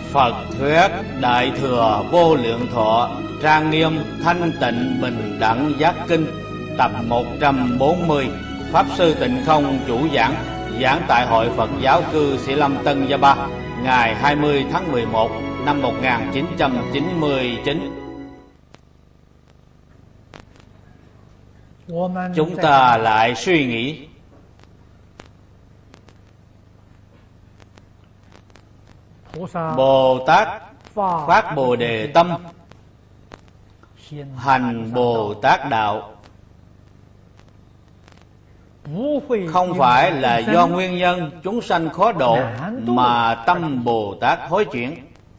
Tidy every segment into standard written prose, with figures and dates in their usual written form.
Phật thuyết Đại Thừa Vô Lượng Thọ Trang Nghiêm Thanh Tịnh Bình Đẳng Giác Kinh tập 140. Pháp sư Tịnh Không chủ giảng, giảng tại Hội Phật giáo cư Sĩ Lâm Tân Gia Ba, ngày 20 tháng 11 năm 1999. Chúng ta lại suy nghĩ Bồ Tát phát Bồ Đề tâm, hành Bồ Tát đạo, không phải là do nguyên nhân chúng sanh khó độ mà tâm Bồ Tát thối chuyển.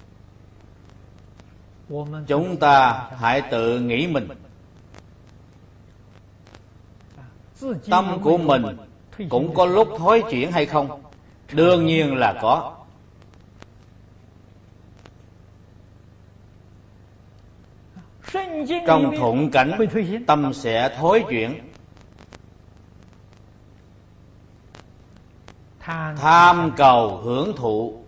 Chúng ta hãy tự nghĩ mình, tâm của mình cũng có lúc thối chuyển hay không? Đương nhiên là có. Trong thuận cảnh, tâm sẽ thối chuyển. Tham cầu hưởng thụ,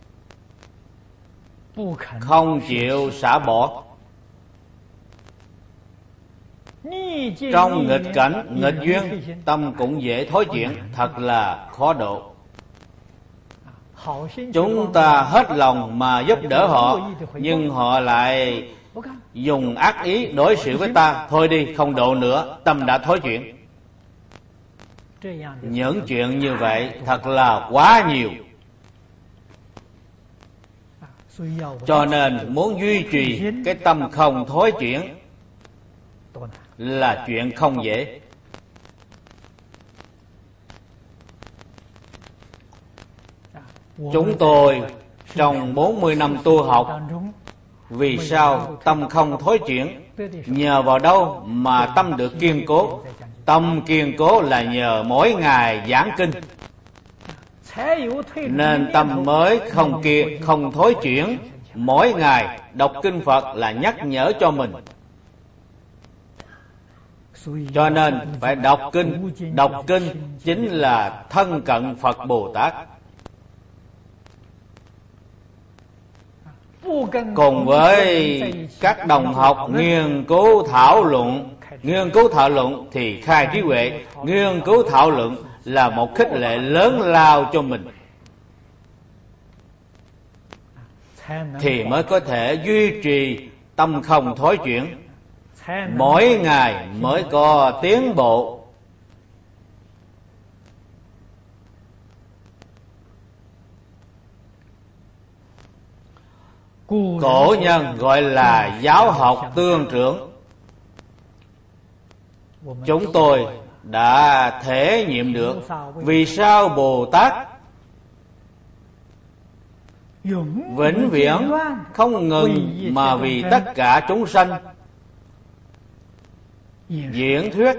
không chịu xả bỏ. Trong nghịch cảnh, nghịch duyên, tâm cũng dễ thối chuyển, thật là khó độ. Chúng ta hết lòng mà giúp đỡ họ, nhưng họ lại dùng ác ý đối xử với ta. Thôi đi, không độ nữa, tâm đã thối chuyển. Những chuyện như vậy thật là quá nhiều. Cho nên muốn duy trì cái tâm không thối chuyển là chuyện không dễ. Chúng tôi trong 40 năm tu học, vì sao tâm không thối chuyển? Nhờ vào đâu mà tâm được kiên cố? Tâm kiên cố là nhờ mỗi ngày giảng kinh, nên tâm mới không thối chuyển. Mỗi ngày đọc kinh Phật là nhắc nhở cho mình. Cho nên phải đọc kinh. Đọc kinh chính là thân cận Phật Bồ Tát. Cùng với các đồng học nghiên cứu thảo luận thì khai trí huệ. Nghiên cứu thảo luận là một khích lệ lớn lao cho mình, thì mới có thể duy trì tâm không thối chuyển. Mỗi ngày mới có tiến bộ. Cổ nhân gọi là giáo học tương trưởng. Chúng tôi đã thể nghiệm được vì sao Bồ Tát vĩnh viễn không ngừng mà vì tất cả chúng sanh diễn thuyết.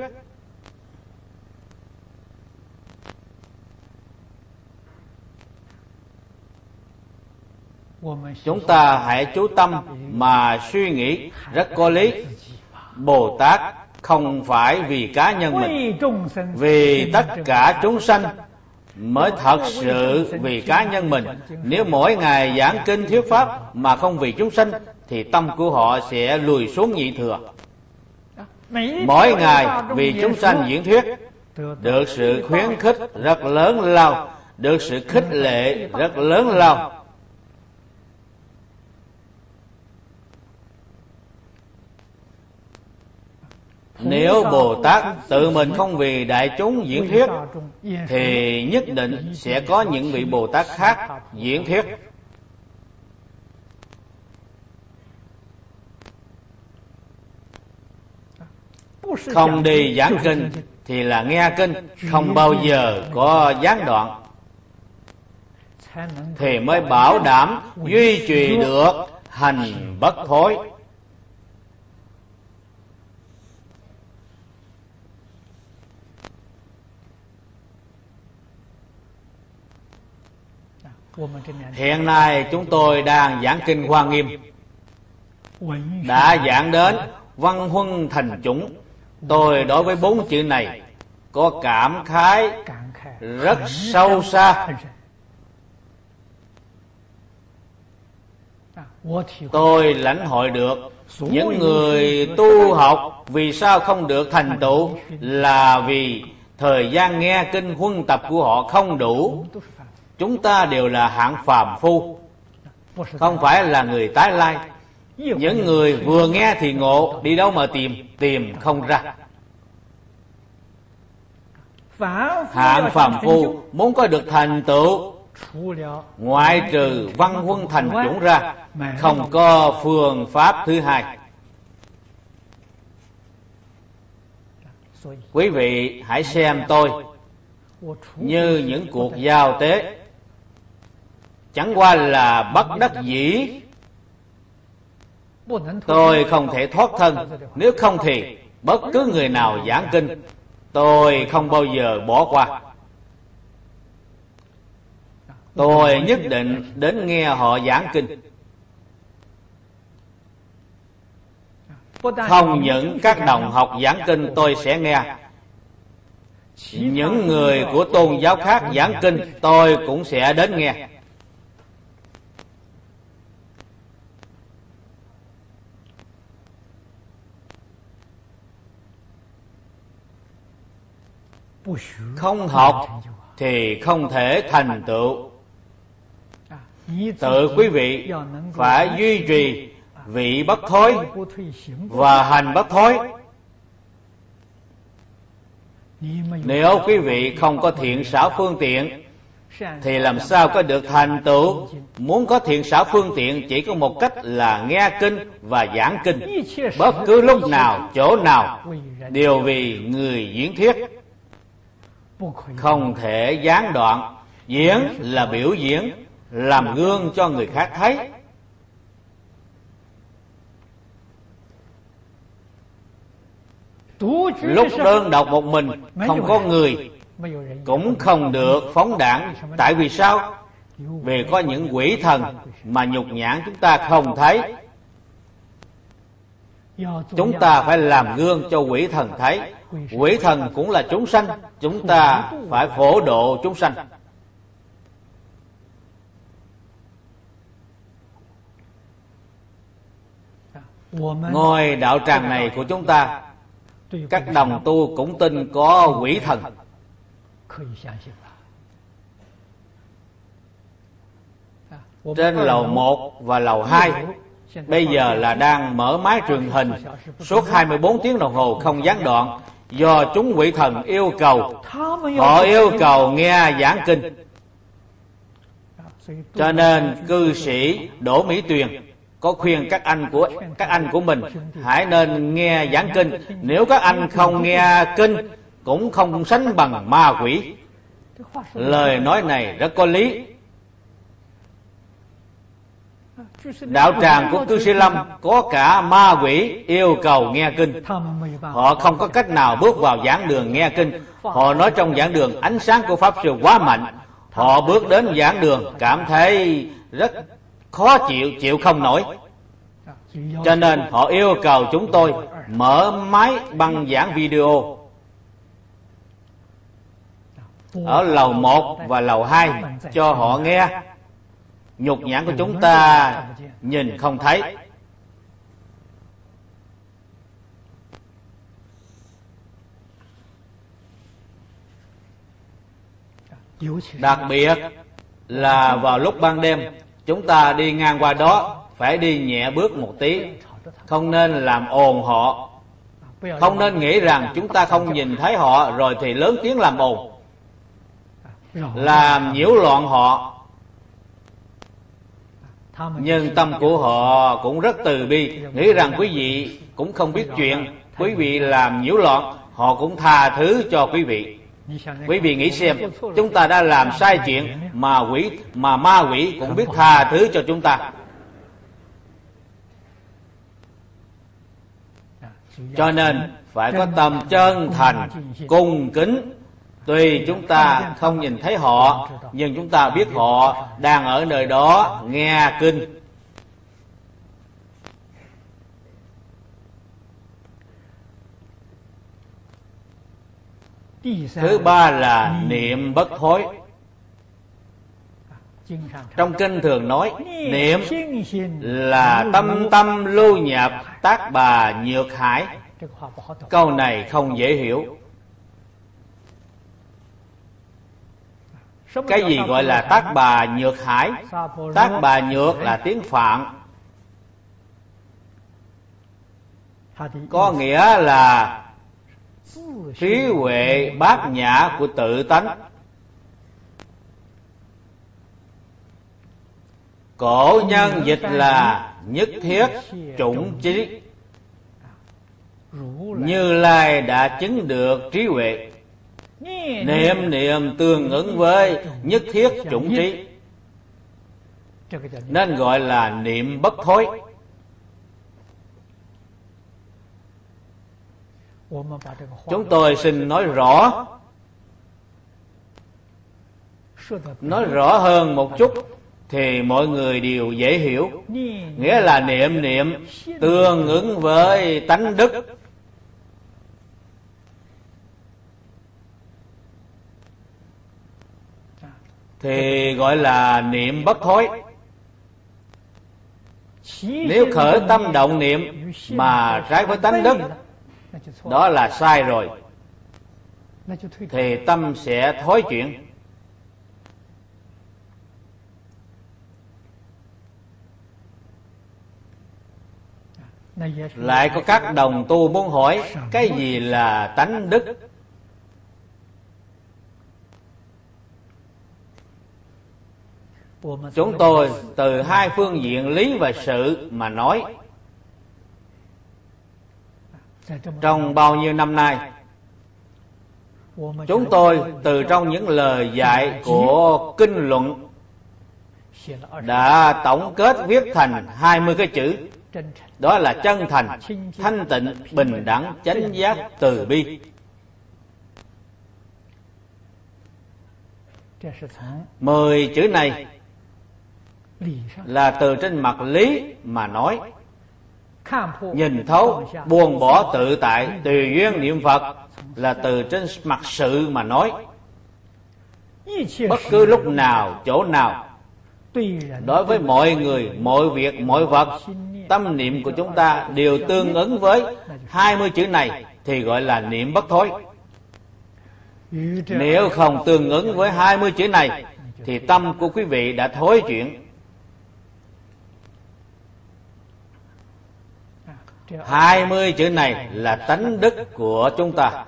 Chúng ta hãy chú tâm mà suy nghĩ rất có lý. Bồ Tát không phải vì cá nhân mình, vì tất cả chúng sanh mới thật sự vì cá nhân mình. Nếu mỗi ngày giảng kinh thuyết pháp mà không vì chúng sanh, thì tâm của họ sẽ lùi xuống nhị thừa. Mỗi ngày vì chúng sanh diễn thuyết, được sự khuyến khích rất lớn lao, được sự khích lệ rất lớn lao. Nếu Bồ Tát tự mình không vì đại chúng diễn thuyết, thì nhất định sẽ có những vị Bồ Tát khác diễn thuyết. Không đi giảng kinh thì là nghe kinh, không bao giờ có gián đoạn, thì mới bảo đảm duy trì được hành bất thối. Hiện nay chúng tôi đang giảng kinh Hoa Nghiêm, đã giảng đến văn huân thành chủng. Tôi đối với 4 chữ này có cảm khái rất sâu xa. tôi lãnh hội được những người tu học vì sao không được thành tựu là vì thời gian nghe kinh huân tập của họ không đủ. Chúng ta đều là hạng phàm phu, không phải là người tái lai. Những người vừa nghe thì ngộ, đi đâu mà tìm không ra. Hạng phàm phu muốn có được thành tựu, ngoại trừ văn huân thành chủng ra, không có phương pháp thứ hai. Quý vị hãy xem tôi như những cuộc giao tế, chẳng qua là bất đắc dĩ. Tôi không thể thoát thân, nếu không thì bất cứ người nào giảng kinh tôi không bao giờ bỏ qua. Tôi nhất định đến nghe họ giảng kinh. Không những các đồng học giảng kinh tôi sẽ nghe, những người của tôn giáo khác giảng kinh tôi cũng sẽ đến nghe. Không học thì không thể thành tựu. Tự quý vị phải duy trì vị bất thối và hành bất thối. Nếu quý vị không có thiện xảo phương tiện thì làm sao có được thành tựu? Muốn có thiện xảo phương tiện chỉ có một cách là nghe kinh và giảng kinh. Bất cứ lúc nào, chỗ nào đều vì người diễn thuyết, không thể gián đoạn. Diễn là biểu diễn, làm gương cho người khác thấy. Lúc đơn độc một mình, không có người, cũng không được phóng đãng. Tại vì sao? Vì có những quỷ thần mà nhục nhãn chúng ta không thấy. Chúng ta phải làm gương cho quỷ thần thấy. Quỷ thần cũng là chúng sanh, chúng ta phải phổ độ chúng sanh. Ngôi đạo tràng này của chúng ta, các đồng tu cũng tin có quỷ thần. Trên lầu 1 và lầu 2 bây giờ là đang mở máy truyền hình suốt 24 tiếng đồng hồ không gián đoạn, do chúng quỷ thần yêu cầu. Họ yêu cầu nghe giảng kinh. Cho nên cư sĩ Đỗ Mỹ Tuyền có khuyên các anh của mình hãy nên nghe giảng kinh. Nếu các anh không nghe kinh cũng không sánh bằng ma quỷ. Lời nói này rất có lý. Đạo tràng của cư sĩ Lâm có cả ma quỷ yêu cầu nghe kinh. Họ không có cách nào bước vào giảng đường nghe kinh. Họ nói trong giảng đường ánh sáng của Pháp Sư quá mạnh. Họ bước đến giảng đường cảm thấy rất khó chịu không nổi. Cho nên họ yêu cầu chúng tôi mở máy băng giảng video ở lầu 1 và lầu 2 cho họ nghe. Nhục nhãn của chúng ta nhìn không thấy. Đặc biệt là vào lúc ban đêm, chúng ta đi ngang qua đó phải đi nhẹ bước một tí, không nên làm ồn họ. Không nên nghĩ rằng chúng ta không nhìn thấy họ rồi thì lớn tiếng làm ồn, làm nhiễu loạn họ. Nhưng tâm của họ cũng rất từ bi, nghĩ rằng quý vị cũng không biết chuyện, quý vị làm nhiễu loạn, họ cũng tha thứ cho quý vị. Quý vị nghĩ xem, chúng ta đã làm sai chuyện mà ma quỷ cũng biết tha thứ cho chúng ta. Cho nên phải có tâm chân thành, cung kính. Tuy chúng ta không nhìn thấy họ, nhưng chúng ta biết họ đang ở nơi đó nghe kinh. Thứ ba là niệm bất thối. Trong kinh thường nói niệm là tâm tâm lưu nhập Tác Bà Nhược Hải. Câu này không dễ hiểu. Cái gì gọi là Tác Bà Nhược Hải? Tác Bà Nhược là tiếng Phạn, có nghĩa là trí huệ bát nhã của tự tánh. Cổ nhân dịch là nhất thiết chủng trí. Như Lai đã chứng được trí huệ, niệm niệm tương ứng với nhất thiết chủng trí, nên gọi là niệm bất thối. Chúng tôi xin nói rõ hơn một chút thì mọi người đều dễ hiểu. Nghĩa là niệm niệm tương ứng với tánh đức. Thì gọi là niệm bất thối. Nếu khởi tâm động niệm mà trái với tánh đức, đó là sai rồi, thì tâm sẽ thối chuyển. Lại có các đồng tu muốn hỏi cái gì là tánh đức. Chúng tôi từ hai phương diện lý và sự mà nói. Trong bao nhiêu năm nay, chúng tôi từ trong những lời dạy của kinh luận đã tổng kết viết thành 20 cái chữ. Đó là chân thành, thanh tịnh, bình đẳng, chánh giác, từ bi. 10 chữ này là từ trên mặt lý mà nói. Nhìn thấu, buông bỏ tự tại, tùy duyên niệm Phật là từ trên mặt sự mà nói. Bất cứ lúc nào, chỗ nào, đối với mọi người, mọi việc, mọi vật, tâm niệm của chúng ta đều tương ứng với 20 chữ này thì gọi là niệm bất thối. Nếu không tương ứng với 20 chữ này thì tâm của quý vị đã thối chuyển. 20 chữ này là tánh đức của chúng ta,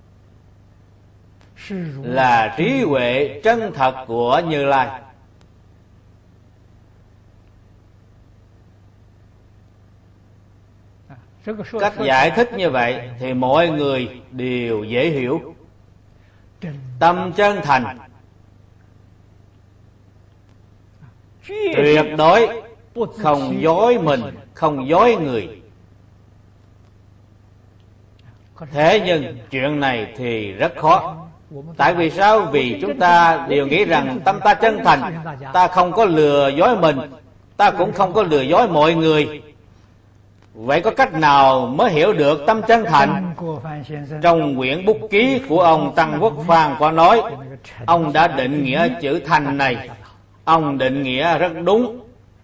là trí huệ chân thật của Như Lai. Cách giải thích như vậy thì mọi người đều dễ hiểu. Tâm chân thành, tuyệt đối không dối mình, không dối người. Thế nhưng chuyện này thì rất khó. Tại vì sao? Vì chúng ta đều nghĩ rằng tâm ta chân thành, ta không có lừa dối mình, ta cũng không có lừa dối mọi người. Vậy có cách nào mới hiểu được tâm chân thành? Trong quyển bút ký của ông Tăng Quốc Phan có nói, ông đã định nghĩa chữ thành này. Ông định nghĩa rất đúng.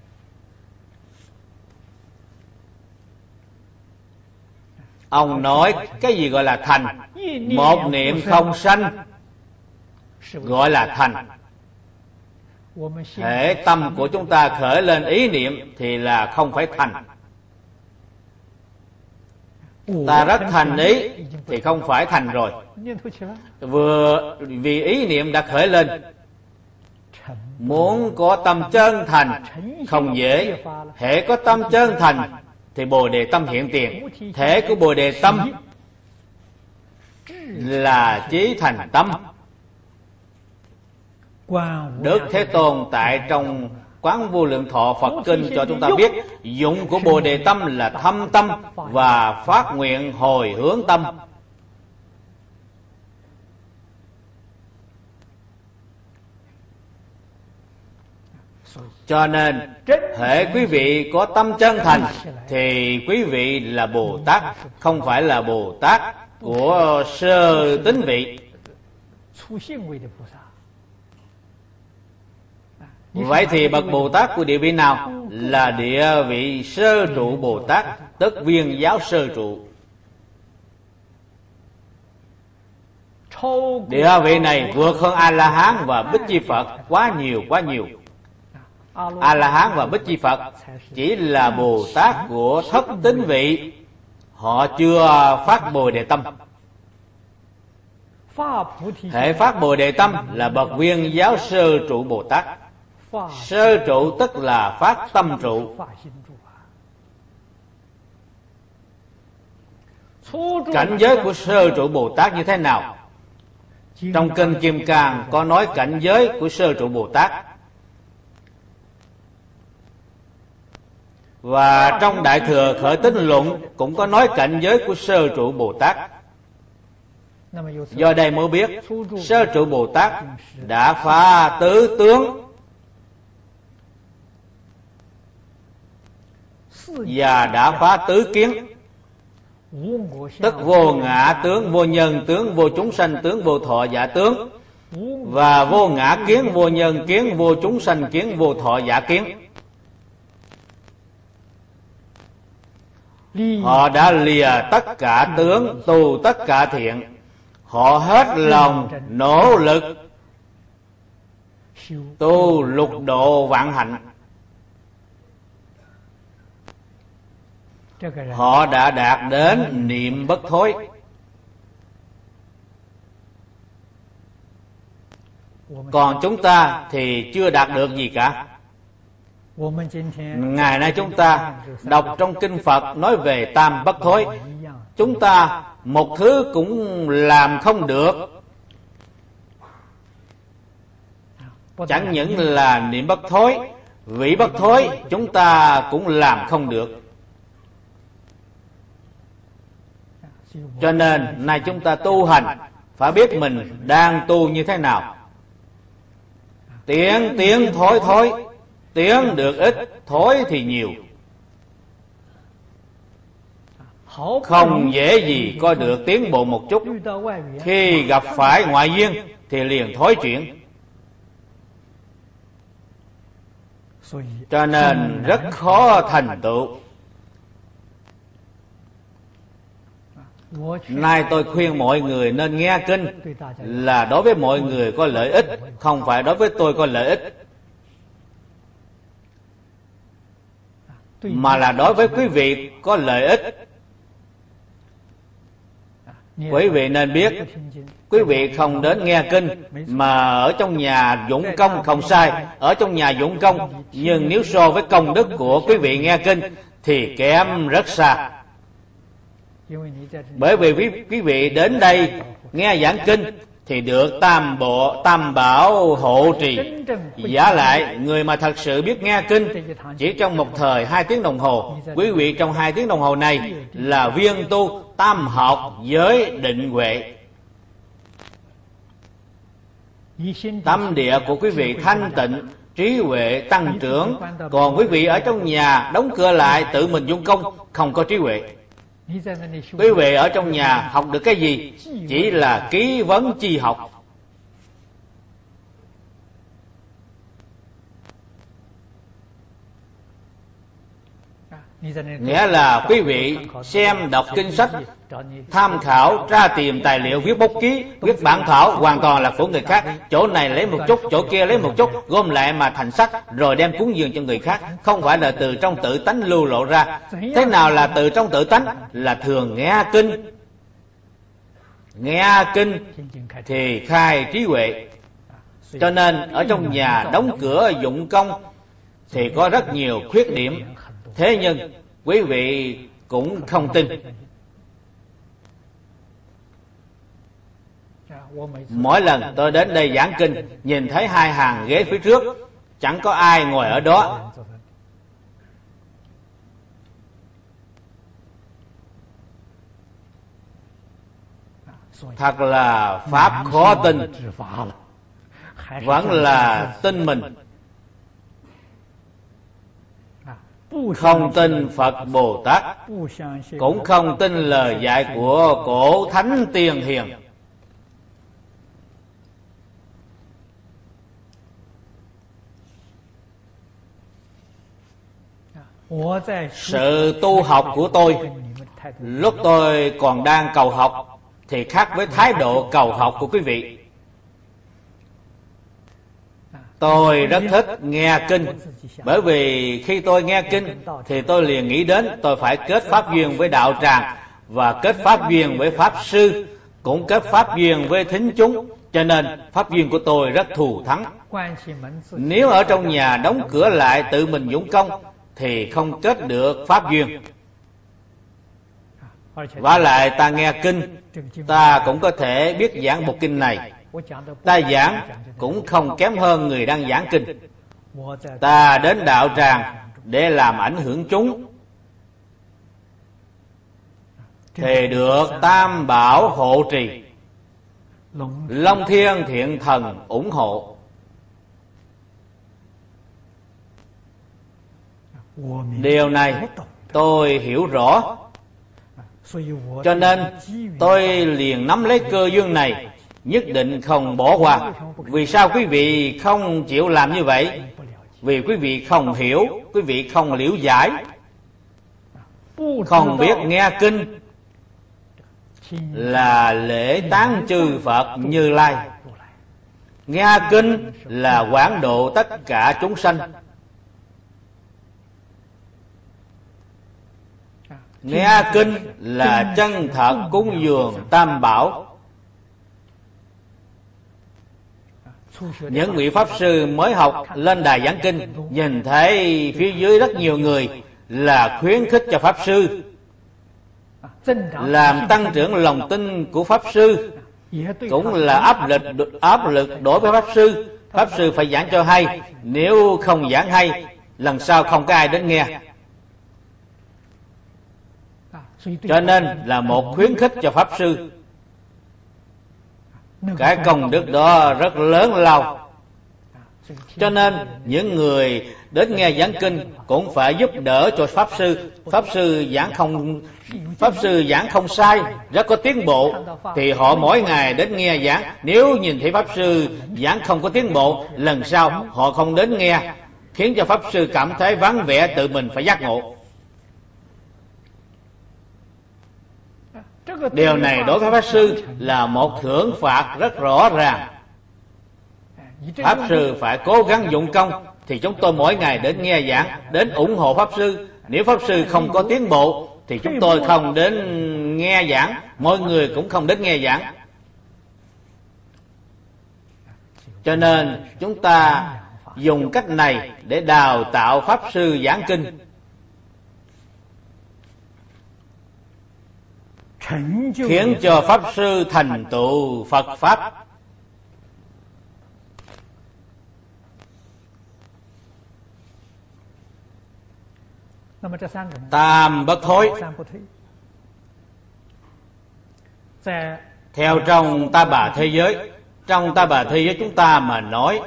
Ông nói cái gì gọi là thành? Một niệm không sanh gọi là thành. Hễ tâm của chúng ta khởi lên ý niệm thì là không phải thành. Ta rất thành ý thì không phải thành rồi. Vừa vì ý niệm đã khởi lên, muốn có tâm chân thành không dễ. Hễ có tâm chân thành thì Bồ Đề tâm hiện tiền. Thể của Bồ Đề tâm là chí thành tâm. Đức Thế Tôn tại trong Quán Vô Lượng Thọ Phật Kinh cho chúng ta biết, dụng của Bồ Đề tâm là thâm tâm và phát nguyện hồi hướng tâm. Cho nên hễ quý vị có tâm chân thành thì quý vị là Bồ Tát, không phải là Bồ Tát của sơ tín vị. Vậy thì bậc Bồ Tát của địa vị nào là địa vị sơ trụ Bồ Tát, tức Viên giáo sơ trụ? Địa vị này vượt hơn A-la-hán và Bích Chi Phật quá nhiều. A-la-hán và Bích Chi Phật chỉ là Bồ Tát của thất tín vị, họ chưa phát Bồ Đề tâm. Thể phát Bồ Đề tâm là bậc Viên giáo sơ trụ Bồ Tát. Sơ trụ tức là phát tâm trụ. Cảnh giới của sơ trụ Bồ Tát như thế nào? Trong kinh Kim Cang có nói cảnh giới của sơ trụ Bồ Tát, và trong Đại Thừa Khởi Tín Luận cũng có nói cảnh giới của sơ trụ Bồ Tát. Do đây mới biết sơ trụ Bồ Tát đã phá tứ tướng và đã phá tứ kiến, tức vô ngã tướng, vô nhân tướng, vô chúng sanh tướng, vô thọ giả tướng, và vô ngã kiến, vô nhân kiến, vô chúng sanh kiến, vô thọ giả kiến. Họ đã lìa tất cả tướng, tu tất cả thiện. Họ hết lòng nỗ lực tu lục độ vạn hạnh. Họ đã đạt đến niệm bất thối. Còn chúng ta thì chưa đạt được gì cả. Ngày nay chúng ta đọc trong kinh Phật nói về tam bất thối. Chúng ta một thứ cũng làm không được. Chẳng những là niệm bất thối, vị bất thối chúng ta cũng làm không được. Cho nên nay chúng ta tu hành phải biết mình đang tu như thế nào. Tiến thối, tiến được ít, thối thì nhiều. Không dễ gì có được tiến bộ một chút. Khi gặp phải ngoại duyên thì liền thối chuyển. Cho nên rất khó thành tựu. Nay tôi khuyên mọi người nên nghe kinh là đối với mọi người có lợi ích, không phải đối với tôi có lợi ích, mà là đối với quý vị có lợi ích. Quý vị nên biết, quý vị không đến nghe kinh mà ở trong nhà dụng công không sai, ở trong nhà dụng công, nhưng nếu so với công đức của quý vị nghe kinh thì kém rất xa. Bởi vì quý vị đến đây nghe giảng kinh thì được tam bảo hộ trì. Giả lại, người mà thật sự biết nghe kinh chỉ trong một thời 2 tiếng đồng hồ, quý vị trong 2 tiếng đồng hồ này là viên tu tam học giới định huệ. Tâm địa của quý vị thanh tịnh, trí huệ tăng trưởng. Còn quý vị ở trong nhà đóng cửa lại tự mình dụng công, không có trí huệ. Quý vị ở trong nhà học được cái gì? Chỉ là ký vấn chi học. Nghĩa là quý vị xem đọc kinh sách, tham khảo, tra tìm tài liệu, viết bút ký, viết bản thảo hoàn toàn là của người khác. Chỗ này lấy một chút, chỗ kia lấy một chút, gom lại mà thành sách rồi đem cúng dường cho người khác. Không phải là từ trong tự tánh lưu lộ ra. Thế nào là từ trong tự tánh? Là thường nghe kinh. Nghe kinh thì khai trí huệ. Cho nên ở trong nhà đóng cửa dụng công thì có rất nhiều khuyết điểm. Thế nhưng quý vị cũng không tin. Mỗi lần tôi đến đây giảng kinh, nhìn thấy 2 hàng ghế phía trước, chẳng có ai ngồi ở đó. Thật là pháp khó tin. Vẫn là tin mình. Không tin Phật Bồ Tát, cũng không tin lời dạy của cổ thánh tiên hiền. Sự tu học của tôi lúc tôi còn đang cầu học thì khác với thái độ cầu học của quý vị. Tôi rất thích nghe kinh, bởi vì khi tôi nghe kinh thì tôi liền nghĩ đến tôi phải kết pháp duyên với đạo tràng, và kết pháp duyên với pháp sư, cũng kết pháp duyên với thính chúng, cho nên pháp duyên của tôi rất thù thắng. Nếu ở trong nhà đóng cửa lại tự mình dũng công thì không kết được pháp duyên. Vả lại ta nghe kinh, ta cũng có thể biết giảng bộ kinh này. Ta giảng cũng không kém hơn người đang giảng kinh. Ta đến đạo tràng để làm ảnh hưởng chúng thì được Tam Bảo hộ trì, Long Thiên Thiện Thần ủng hộ. Điều này tôi hiểu rõ, cho nên tôi liền nắm lấy cơ duyên này, nhất định không bỏ qua. Vì sao quý vị không chịu làm như vậy? Vì quý vị không hiểu, quý vị không liễu giải, không biết nghe kinh là lễ tán chư Phật Như Lai, nghe kinh là quảng độ tất cả chúng sanh, nghe kinh là chân thật cúng dường Tam Bảo. Những vị pháp sư mới học lên đài giảng kinh, nhìn thấy phía dưới rất nhiều người, là khuyến khích cho pháp sư, làm tăng trưởng lòng tin của pháp sư, cũng là áp lực đối với pháp sư. Pháp sư phải giảng cho hay, nếu không giảng hay, lần sau không có ai đến nghe. Cho nên là một khuyến khích cho pháp sư. Cái công đức đó rất lớn lao. Cho nên những người đến nghe giảng kinh cũng phải giúp đỡ cho pháp sư. Pháp sư giảng không sai, rất có tiến bộ, thì họ mỗi ngày đến nghe giảng. Nếu nhìn thấy pháp sư giảng không có tiến bộ, lần sau họ không đến nghe, khiến cho pháp sư cảm thấy vắng vẻ, tự mình phải giác ngộ. Điều này đối với pháp sư là một thưởng phạt rất rõ ràng. Pháp sư phải cố gắng dụng công, thì chúng tôi mỗi ngày đến nghe giảng, đến ủng hộ pháp sư. Nếu pháp sư không có tiến bộ thì chúng tôi không đến nghe giảng, mọi người cũng không đến nghe giảng. Cho nên chúng ta dùng cách này để đào tạo pháp sư giảng kinh, khiến cho pháp sư thành tựu Phật pháp. Tam bất thối. Theo trong Ta Bà thế giới, trong Ta Bà thế giới chúng ta mà nói,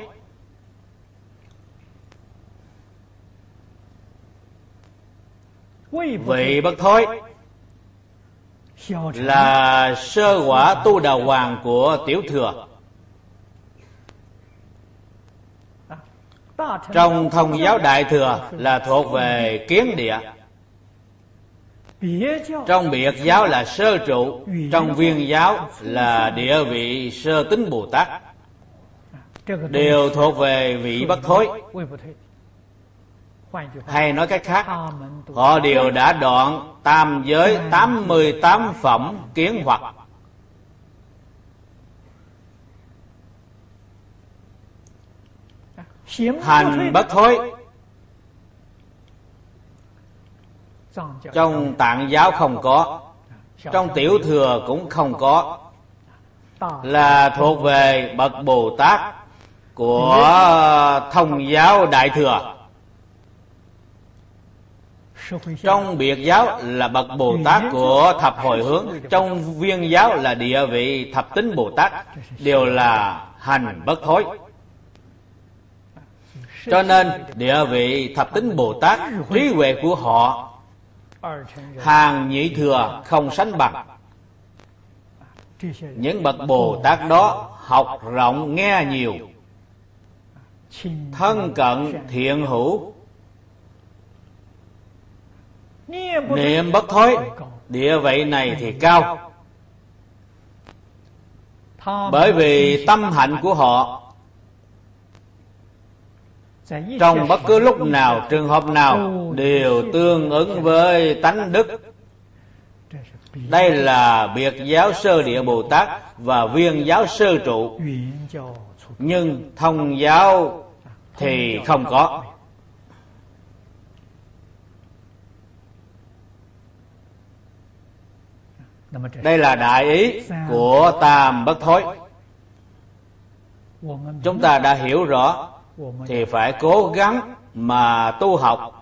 vị bất thối là sơ quả tu đà hoàng của Tiểu Thừa. Trong Thông giáo Đại Thừa là thuộc về Kiến Địa. Trong Biệt giáo là Sơ Trụ. Trong Viên giáo là địa vị Sơ Tính Bồ Tát. Đều thuộc về vị bất thối. Hay nói cách khác, họ đều đã đoạn tam giới 88 phẩm kiến hoặc. Hành bất thối. Trong Tạng giáo không có, trong Tiểu Thừa cũng không có, là thuộc về bậc Bồ Tát của Thông giáo Đại Thừa. Trong Biệt giáo là bậc Bồ Tát của Thập Hồi Hướng. Trong Viên giáo là địa vị Thập Tính Bồ Tát. Đều là hành bất thối. Cho nên địa vị Thập Tính Bồ Tát, trí huệ của họ hàng nhị thừa không sánh bằng. Những bậc Bồ Tát đó học rộng nghe nhiều, thân cận thiện hữu, niệm bất thối, địa vị này thì cao. Bởi vì tâm hạnh của họ trong bất cứ lúc nào, trường hợp nào đều tương ứng với tánh đức. Đây là biệt giáo sơ địa Bồ Tát và viên giáo sơ trụ, nhưng thông giáo thì không có. Đây là đại ý của tam bất thối. Chúng ta đã hiểu rõ thì phải cố gắng mà tu học.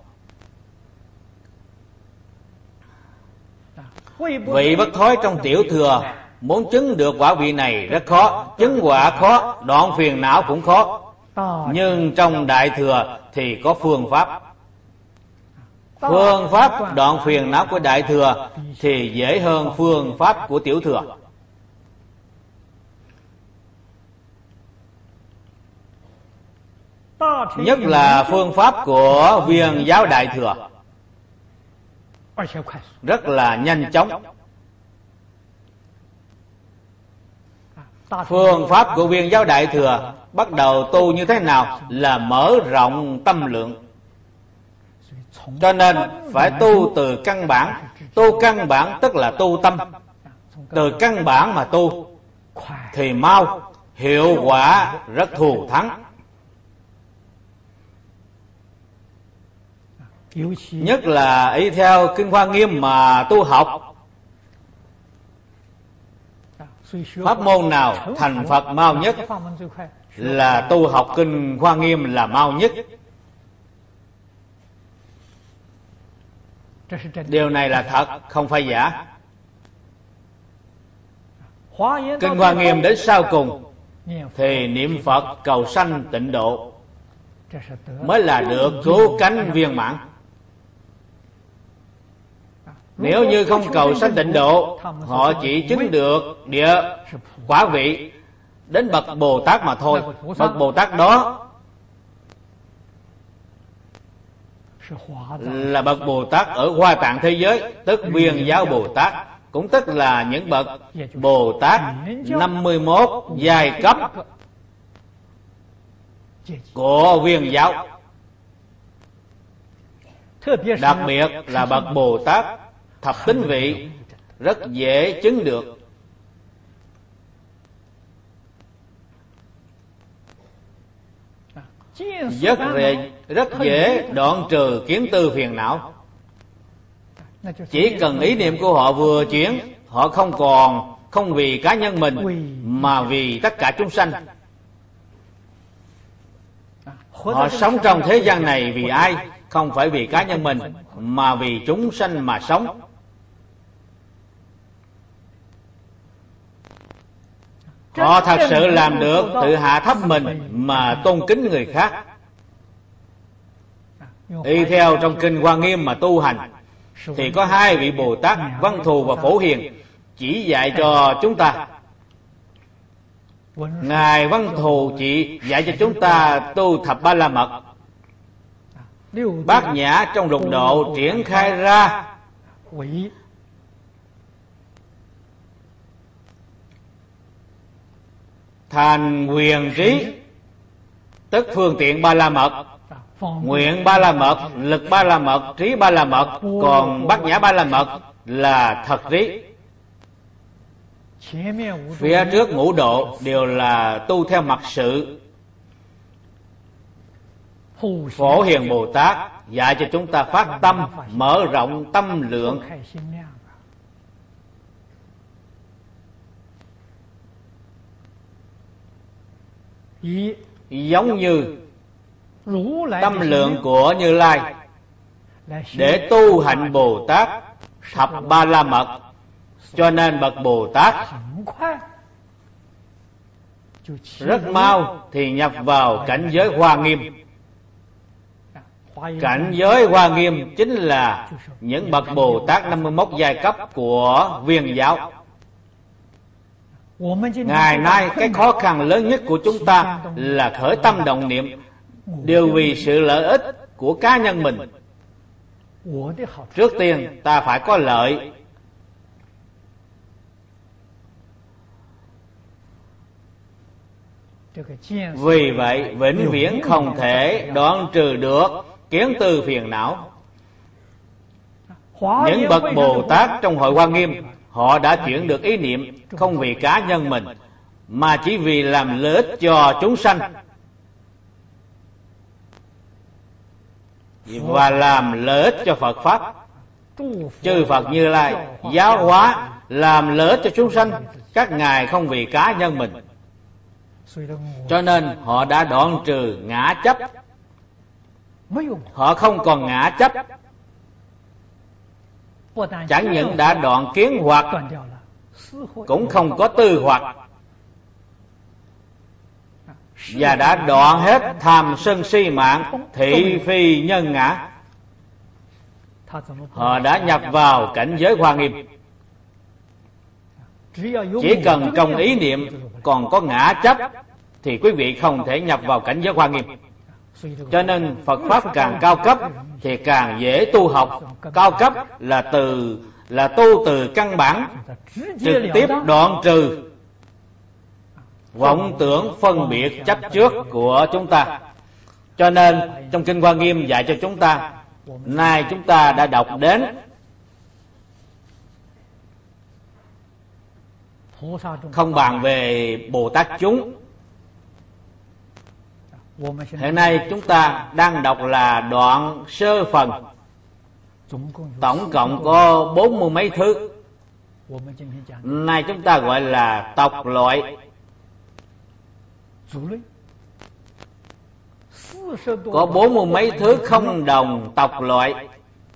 Vị bất thối trong tiểu thừa muốn chứng được quả vị này rất khó, chứng quả khó, đoạn phiền não cũng khó. Nhưng trong đại thừa thì có phương pháp. Phương pháp đoạn phiền não của đại thừa thì dễ hơn phương pháp của tiểu thừa. Nhất là phương pháp của viên giáo đại thừa rất là nhanh chóng. Phương pháp của viên giáo đại thừa bắt đầu tu như thế nào là mở rộng tâm lượng. Cho nên phải tu từ căn bản. Tu căn bản tức là tu tâm. Từ căn bản mà tu thì mau, hiệu quả rất thù thắng. Nhất là y theo Kinh Hoa Nghiêm mà tu học. Pháp môn nào thành Phật mau nhất là tu học Kinh Hoa Nghiêm là mau nhất. Điều này là thật, không phải giả. Kinh Hoa Nghiêm đến sau cùng thì niệm Phật cầu sanh tịnh độ mới là được cứu cánh viên mãn. Nếu như không cầu sanh tịnh độ, họ chỉ chứng được địa quả vị đến bậc Bồ Tát mà thôi. Bậc Bồ Tát đó là bậc Bồ Tát ở Hoa Tạng thế giới, tức viên giáo Bồ Tát, cũng tức là những bậc Bồ Tát 51 giai cấp của viên giáo. Đặc biệt là bậc Bồ Tát thập tính vị rất dễ chứng được. Rất dễ đoạn trừ kiến tư phiền não. Chỉ cần ý niệm của họ vừa chuyển, họ không vì cá nhân mình mà vì tất cả chúng sanh. Họ sống trong thế gian này vì ai? Không phải vì cá nhân mình mà vì chúng sanh mà sống. Họ thật sự làm được tự hạ thấp mình mà tôn kính người khác. Y theo trong Kinh Hoa Nghiêm mà tu hành thì có hai vị Bồ Tát Văn Thù và Phổ Hiền chỉ dạy cho chúng ta. Ngài Văn Thù chỉ dạy cho chúng ta tu thập ba la mật. Bát Nhã trong lục độ triển khai ra thành quyền trí, tức phương tiện ba la mật, nguyện ba la mật, lực ba la mật, trí ba la mật. Còn Bát Nhã ba la mật là thật trí. Phía trước ngũ độ đều là tu theo mặc sự. Phổ Hiền Bồ Tát dạy cho chúng ta phát tâm, mở rộng tâm lượng. Giống như tâm lượng của Như Lai để tu hạnh Bồ Tát thập ba la mật, cho nên bậc Bồ Tát rất mau thì nhập vào cảnh giới Hoa Nghiêm. Cảnh giới Hoa Nghiêm chính là những bậc Bồ Tát 51 giai cấp của viên giáo. Ngày nay cái khó khăn lớn nhất của chúng ta là khởi tâm động niệm đều vì sự lợi ích của cá nhân mình. Trước tiên ta phải có lợi. Vì vậy vĩnh viễn không thể đoạn trừ được kiến tư phiền não. Những bậc Bồ Tát trong hội Hoa Nghiêm, họ đã chuyển được ý niệm không vì cá nhân mình, mà chỉ vì làm lợi ích cho chúng sanh, và làm lợi ích cho Phật Pháp. Chư Phật Như Lai giáo hóa làm lợi ích cho chúng sanh, các ngài không vì cá nhân mình. Cho nên họ đã đoạn trừ ngã chấp. Họ không còn ngã chấp. Chẳng những đã đoạn kiến hoặc, cũng không có tư hoặc, và đã đoạn hết tham sân si mạng, thị phi nhân ngã. Họ đã nhập vào cảnh giới Hoa Nghiêm. Chỉ cần trong ý niệm còn có ngã chấp thì quý vị không thể nhập vào cảnh giới Hoa Nghiêm. Cho nên Phật Pháp càng cao cấp thì càng dễ tu học. Cao cấp là tu từ căn bản, trực tiếp đoạn trừ vọng tưởng phân biệt chấp trước của chúng ta. Cho nên trong Kinh Hoa Nghiêm dạy cho chúng ta, nay chúng ta đã đọc đến không bàn về Bồ Tát chúng. Hiện nay chúng ta đang đọc là đoạn sơ phần, tổng cộng có 40 mấy thứ. Nay chúng ta gọi là tộc loại. Có 40 mấy thứ không đồng tộc loại,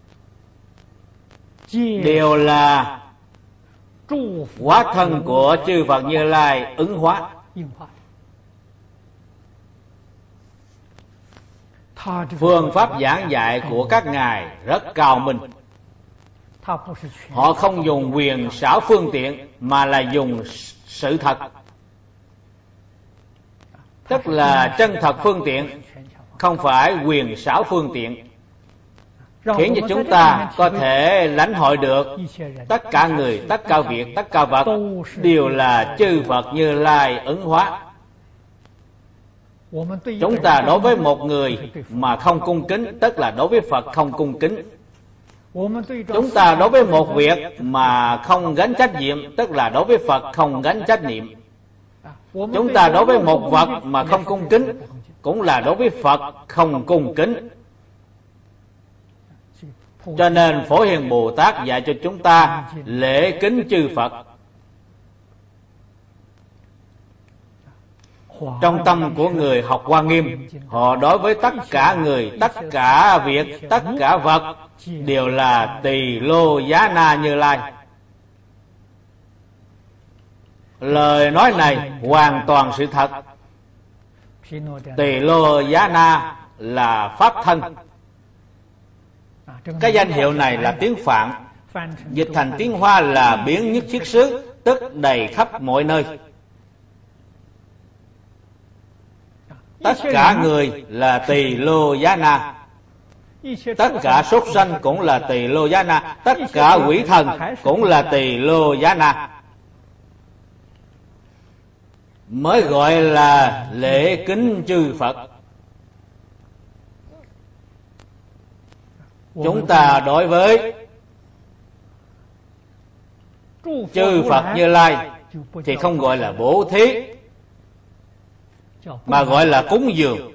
đều là hóa thân của chư Phật Như Lai ứng hóa. Phương pháp giảng dạy của các ngài rất cao minh. Họ không dùng quyền xảo phương tiện, mà là dùng sự thật, tức là chân thật phương tiện, không phải quyền xảo phương tiện, khiến cho chúng ta có thể lãnh hội được tất cả người, tất cả việc, tất cả vật đều là chư Phật Như Lai ứng hóa. Chúng ta đối với một người mà không cung kính, tức là đối với Phật không cung kính. Chúng ta đối với một việc mà không gánh trách nhiệm, tức là đối với Phật không gánh trách nhiệm. Chúng ta đối với một vật mà không cung kính, cũng là đối với Phật không cung kính. Cho nên Phổ Hiền Bồ Tát dạy cho chúng ta lễ kính chư Phật. Trong tâm của người học Hoa Nghiêm, họ đối với tất cả người, tất cả việc, tất cả vật đều là Tỳ Lô Giá Na Như Lai. Lời nói này hoàn toàn sự thật. Tỳ Lô Giá Na là pháp thân. Cái danh hiệu này là tiếng Phạn, dịch thành tiếng Hoa là biến nhất thiết xứ, tức đầy khắp mọi nơi. Tất cả người là Tỳ Lô Giá Na, tất cả súc sanh cũng là Tỳ Lô Giá Na, tất cả quỷ thần cũng là Tỳ Lô Giá Na, mới gọi là lễ kính chư Phật. Chúng ta đối với chư Phật Như Lai thì không gọi là bố thí, mà gọi là cúng dường.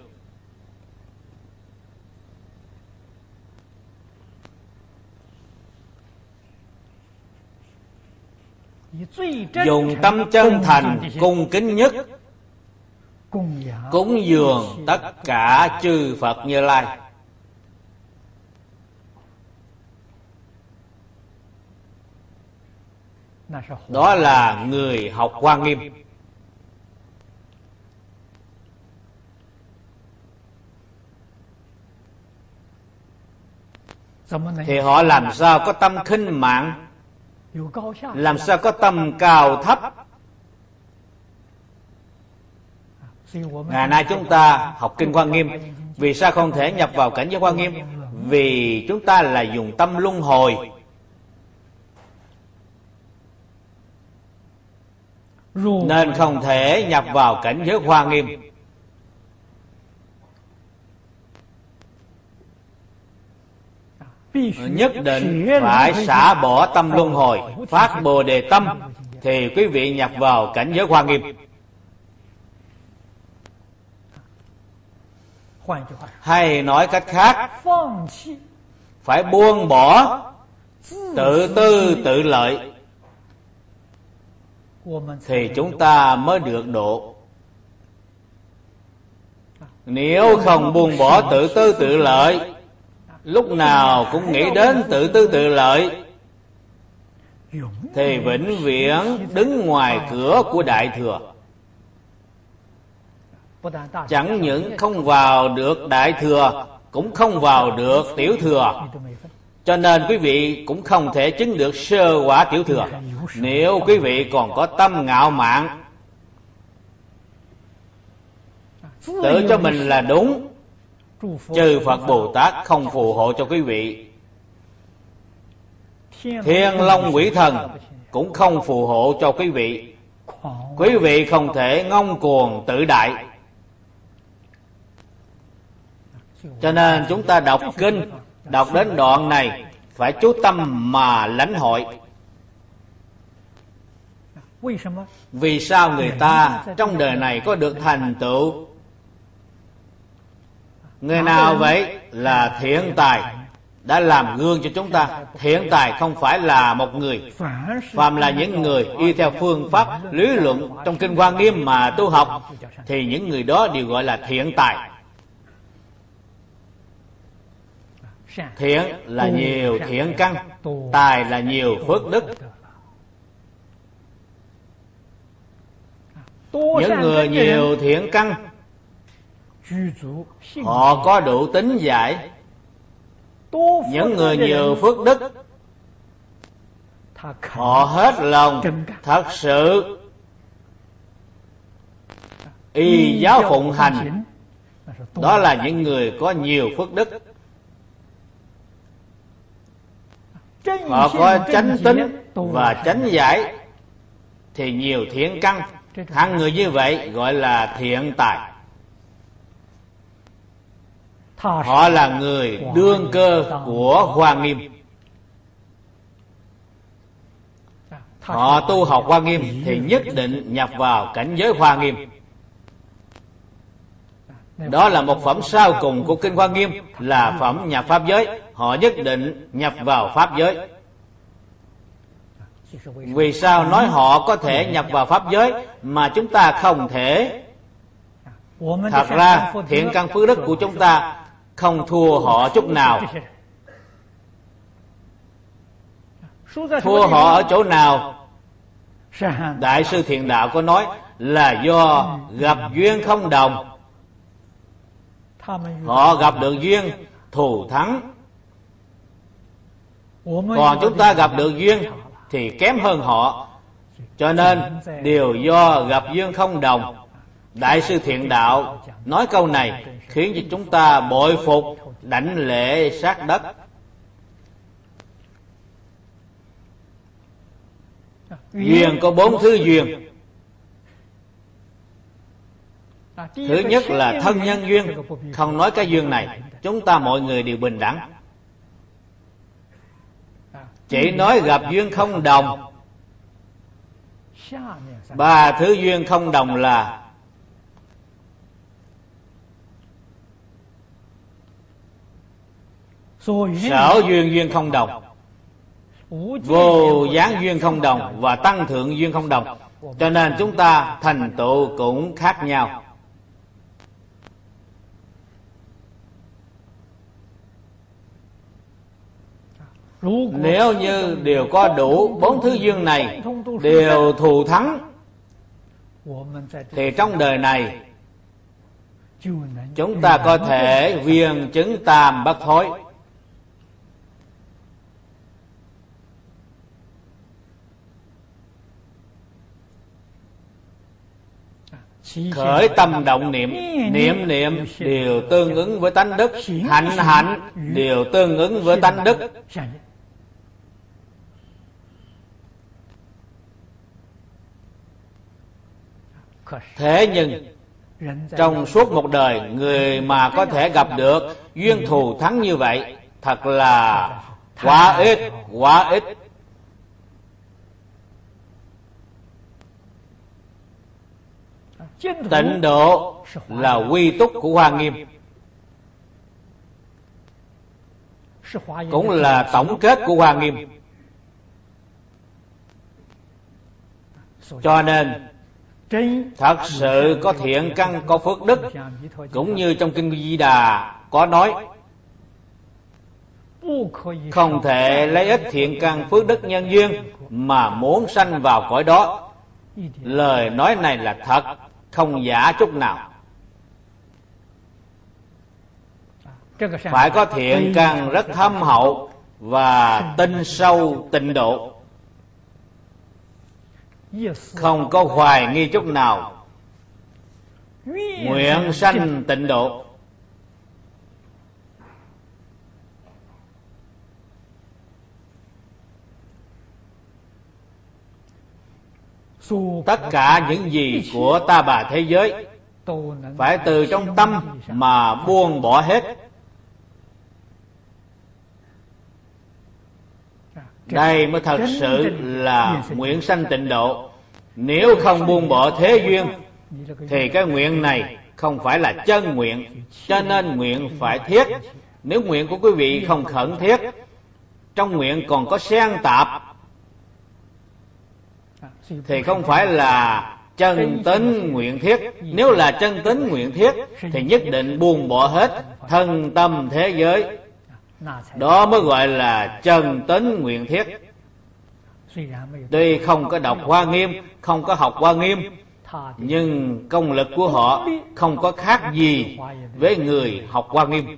Dùng tâm chân thành cung kính nhất cúng dường tất cả chư Phật Như Lai. Đó là người học Hoa Nghiêm. Thì họ làm sao có tâm khinh mạn, làm sao có tâm cao thấp. Ngày nay chúng ta học Kinh Hoa Nghiêm, vì sao không thể nhập vào cảnh giới Hoa Nghiêm? vì chúng ta là dùng tâm luân hồi, nên không thể nhập vào cảnh giới Hoa Nghiêm. Nhất định phải xả bỏ tâm luân hồi, phát Bồ Đề tâm, thì quý vị nhập vào cảnh giới Hoa Nghiêm. Hay nói cách khác, phải buông bỏ tự tư tự lợi, thì chúng ta mới được độ. Nếu không buông bỏ tự tư tự lợi, lúc nào cũng nghĩ đến tự tư tự lợi, thì vĩnh viễn đứng ngoài cửa của Đại Thừa. Chẳng những không vào được Đại Thừa, cũng không vào được Tiểu Thừa. Cho nên quý vị cũng không thể chứng được sơ quả Tiểu Thừa. Nếu quý vị còn có tâm ngạo mạn, tự cho mình là đúng, chư Phật Bồ Tát không phù hộ cho quý vị. Thiên Long Quỷ Thần cũng không phù hộ cho quý vị. Quý vị không thể ngông cuồng tự đại. Cho nên chúng ta đọc kinh, đọc đến đoạn này phải chú tâm mà lãnh hội. Vì sao người ta trong đời này có được thành tựu? Người nào vậy? Là thiện tài, đã làm gương cho chúng ta. Thiện tài không phải là một người, phàm là những người y theo phương pháp lý luận trong kinh Hoa Nghiêm mà tu học, thì những người đó đều gọi là thiện tài. Thiện là nhiều thiện căn, tài là nhiều phước đức. Những người nhiều thiện căn, họ có đủ tính giải. Những người nhiều phước đức, họ hết lòng thật sự y giáo phụng hành. Đó là những người có nhiều phước đức. Họ có chánh tín và chánh giải, thì nhiều thiện căn. Hạng người như vậy gọi là thiện tài. Họ là người đương cơ của Hoa Nghiêm. Họ tu học Hoa Nghiêm thì nhất định nhập vào cảnh giới Hoa Nghiêm. Đó là một phẩm sau cùng của kinh Hoa Nghiêm, là phẩm nhập Pháp giới. Họ nhất định nhập vào Pháp giới. Vì sao nói họ có thể nhập vào Pháp giới mà chúng ta không thể? Thật ra thiện căn phước đức của chúng ta không thua họ chút nào. Thua họ ở chỗ nào? Đại sư Thiện Đạo có nói là do gặp duyên không đồng. Họ gặp được duyên thù thắng, còn chúng ta gặp được duyên thì kém hơn họ. Cho nên đều do gặp duyên không đồng. Đại sư Thiện Đạo nói câu này khiến cho chúng ta bội phục, đảnh lễ sát đất. Duyên có 4 thứ duyên. Thứ nhất là thân nhân duyên. Không nói cái duyên này, chúng ta mọi người đều bình đẳng. Chỉ nói gặp duyên không đồng. 3 thứ duyên không đồng là sở duyên duyên không đồng, vô gián duyên không đồng và tăng thượng duyên không đồng. Cho nên chúng ta thành tựu cũng khác nhau. Nếu như đều có đủ 4 thứ duyên này, đều thù thắng, thì trong đời này chúng ta có thể viên chứng tam bất thối. khởi tâm động niệm, niệm niệm đều tương ứng với tánh đức, hành hành đều tương ứng với tánh đức. Thế nhưng trong suốt một đời, người mà có thể gặp được duyên thù thắng như vậy thật là quá ít, quá ít. Tịnh độ là quy túc của Hoa Nghiêm, cũng là tổng kết của Hoa Nghiêm. Cho nên thật sự có thiện căn, có phước đức, cũng như trong kinh Di Đà có nói, không thể lấy ít thiện căn phước đức nhân duyên mà muốn sanh vào cõi đó. Lời nói này là thật, không giả chút nào. Phải có thiện căn rất thâm hậu và tinh sâu tịnh độ, không có hoài nghi chút nào, nguyện sanh tịnh độ. Tất cả những gì của ta bà thế giới phải từ trong tâm mà buông bỏ hết. Đây mới thật sự là nguyện sanh tịnh độ. Nếu không buông bỏ thế duyên thì cái nguyện này không phải là chân nguyện, cho nên nguyện phải thiết. Nếu nguyện của quý vị không khẩn thiết, trong nguyện còn có xen tạp, thì không phải là chân tín nguyện thiết. Nếu là chân tín nguyện thiết thì nhất định buông bỏ hết thân tâm thế giới. Đó mới gọi là chân tín nguyện thiết. Tuy không có đọc Hoa Nghiêm, không có học Hoa Nghiêm, nhưng công lực của họ không có khác gì với người học Hoa Nghiêm.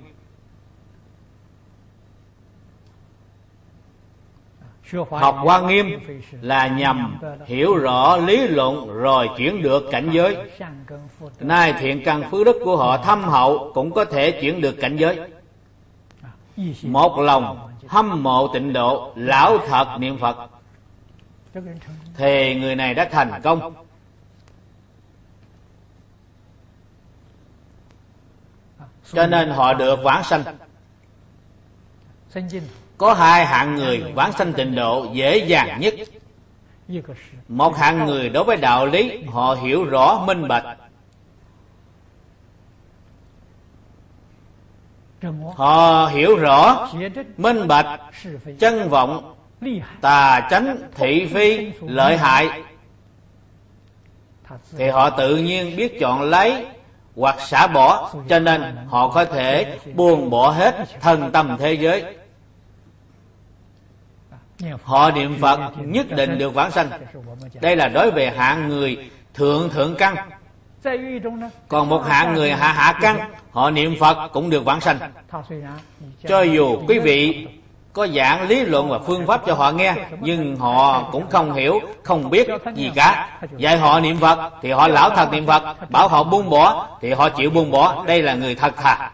Học Hoa Nghiêm là nhằm hiểu rõ lý luận rồi chuyển được cảnh giới. Nay thiện căn phước đức của họ thâm hậu, cũng có thể chuyển được cảnh giới. Một lòng hâm mộ tịnh độ, lão thật niệm Phật, thì người này đã thành công. Cho nên họ được vãng sanh. Có hai hạng người vãng sanh tịnh độ dễ dàng nhất. Một hạng người đối với đạo lý họ hiểu rõ minh bạch, họ hiểu rõ minh bạch chân vọng, tà chánh, thị phi, lợi hại, thì họ tự nhiên biết chọn lấy hoặc xả bỏ, cho nên họ có thể buông bỏ hết thân tâm thế giới. Họ niệm Phật nhất định được vãng sanh. Đây là đối về hạng người thượng căn. Còn một hạng người hạ căn, họ niệm Phật cũng được vãng sanh. Cho dù quý vị có giảng lý luận và phương pháp cho họ nghe, nhưng họ cũng không hiểu, không biết gì cả. Dạy họ niệm Phật thì họ lão thật niệm Phật, bảo họ buông bỏ thì họ chịu buông bỏ. Đây là người thật thà.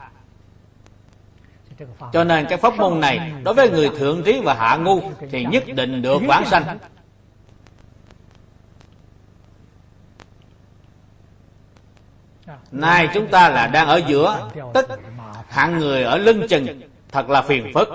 Cho nên cái pháp môn này đối với người thượng trí và hạ ngu thì nhất định được vãng sanh. Nay chúng ta là đang ở giữa, tức hạng người ở lưng chừng, thật là phiền phức.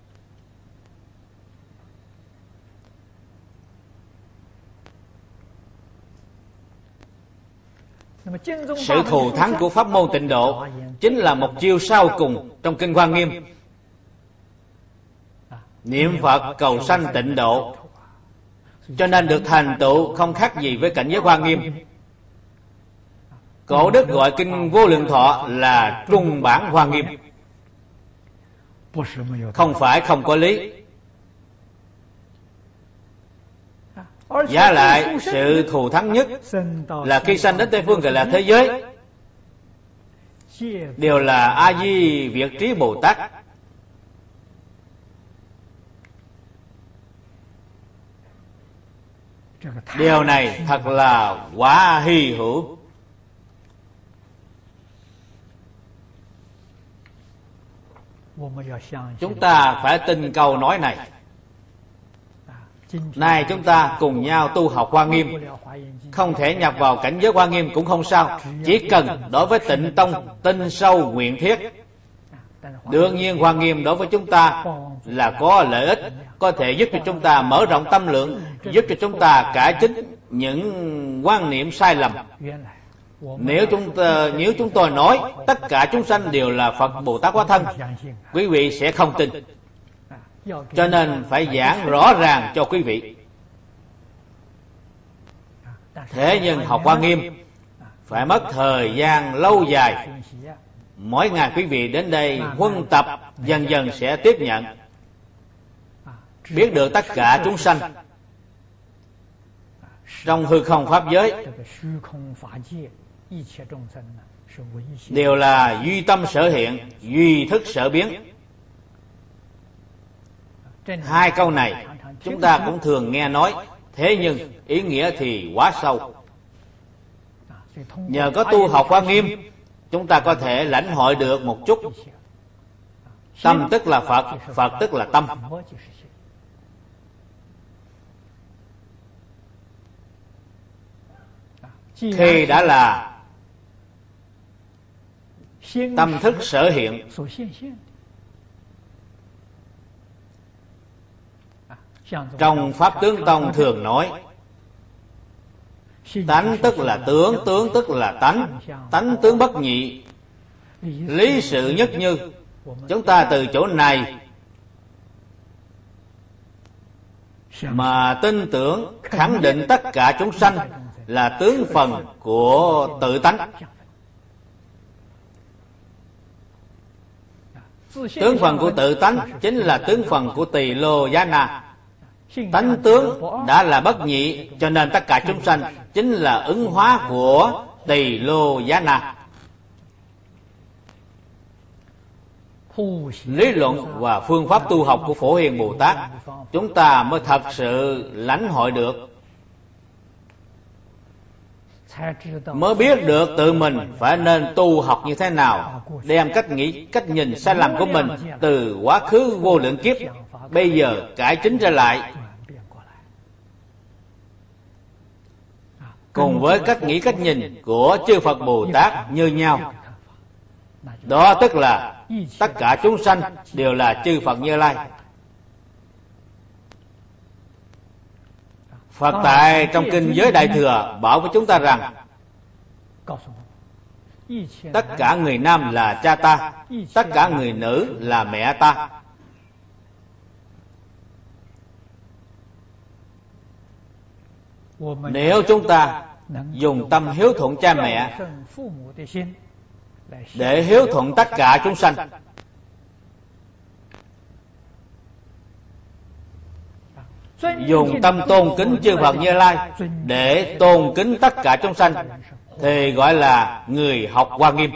Sự thù thắng của pháp môn tịnh độ chính là một chiêu sau cùng trong kinh Hoa Nghiêm. Niệm Phật cầu sanh tịnh độ, cho nên được thành tựu không khác gì với cảnh giới Hoa Nghiêm. Cổ đức gọi kinh Vô Lượng Thọ là trung bản Hoa Nghiêm, không phải không có lý. Giả lại sự thù thắng nhất là khi sanh đến Tây Phương Cực Lạc thế giới đều là A Di Việt Trí Bồ Tát. Điều này thật là quá hy hữu. Chúng ta phải tin câu nói này. Nay chúng ta cùng nhau tu học Hoa Nghiêm. Không thể nhập vào cảnh giới Hoa Nghiêm cũng không sao, chỉ cần đối với Tịnh Tông tin sâu nguyện thiết. Đương nhiên Hoa Nghiêm đối với chúng ta là có lợi ích, có thể giúp cho chúng ta mở rộng tâm lượng, giúp cho chúng ta cải chính những quan niệm sai lầm. Nếu chúng tôi nói tất cả chúng sanh đều là Phật Bồ Tát Hóa Thân, quý vị sẽ không tin. Cho nên phải giảng rõ ràng cho quý vị. Thế nhưng học Hoa Nghiêm phải mất thời gian lâu dài. Mỗi ngày quý vị đến đây huân tập, dần dần sẽ tiếp nhận, biết được tất cả chúng sanh trong hư không pháp giới đều là duy tâm sở hiện, duy thức sở biến. Hai câu này chúng ta cũng thường nghe nói, thế nhưng ý nghĩa thì quá sâu. Nhờ có tu học Hoa Nghiêm, chúng ta có thể lãnh hội được một chút. Tâm tức là Phật, Phật tức là tâm. Khi đã là tâm thức sở hiện, trong Pháp Tướng Tông thường nói, tánh tức là tướng, tướng tức là tánh, tánh tướng bất nhị, lý sự nhất như. Chúng ta từ chỗ này mà tin tưởng khẳng định tất cả chúng sanh là tướng phần của tự tánh. Tướng phần của tự tánh chính là tướng phần của Tỳ Lô Giá Na. Tánh tướng đã là bất nhị, cho nên tất cả chúng sanh chính là ứng hóa của Tỳ Lô Giá Na. Lý luận và phương pháp tu học của Phổ Hiền Bồ Tát chúng ta mới thật sự lãnh hội được, mới biết được tự mình phải nên tu học như thế nào, đem cách nghĩ, cách nhìn sai lầm của mình từ quá khứ vô lượng kiếp bây giờ cải chính trở lại, cùng với cách nghĩ, cách nhìn của chư Phật Bồ Tát như nhau. Đó tức là tất cả chúng sanh đều là chư Phật Như Lai. Phật tại trong kinh Giới Đại Thừa bảo với chúng ta rằng tất cả người nam là cha ta, tất cả người nữ là mẹ ta. Nếu chúng ta dùng tâm hiếu thuận cha mẹ để hiếu thuận tất cả chúng sanh, dùng tâm tôn kính chư Phật Như Lai để tôn kính tất cả chúng sanh, thì gọi là người học Hoa Nghiêm,